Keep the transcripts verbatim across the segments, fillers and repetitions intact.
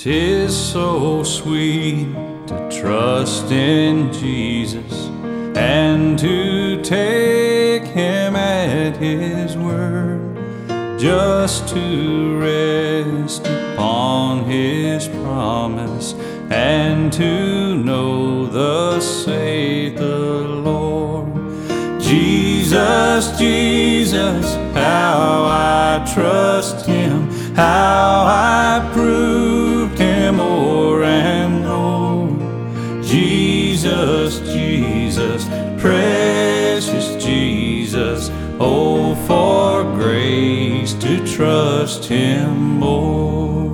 'Tis so sweet to trust in Jesus and to take Him at His word, just to rest upon His promise and to know thus saith the Lord. Jesus, Jesus, how I trust Him, how I proved Him o'er and o'er. Jesus, Jesus, precious Jesus, oh, for grace to trust Him more.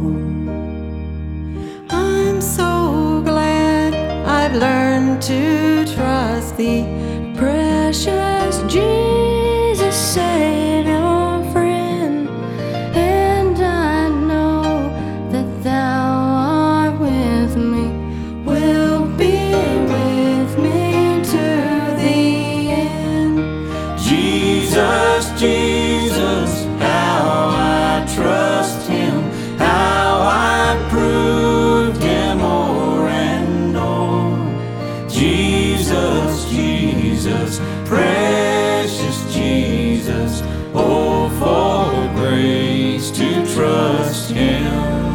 I'm so glad I've learned to trust Thee, precious Jesus, Savior, friend, and I know that Thou art with me, will be with me to the end. Jesus, Jesus, how I trust Him, how I proved Him o'er and o'er. Jesus, Jesus, precious Jesus, oh, for grace to trust Him.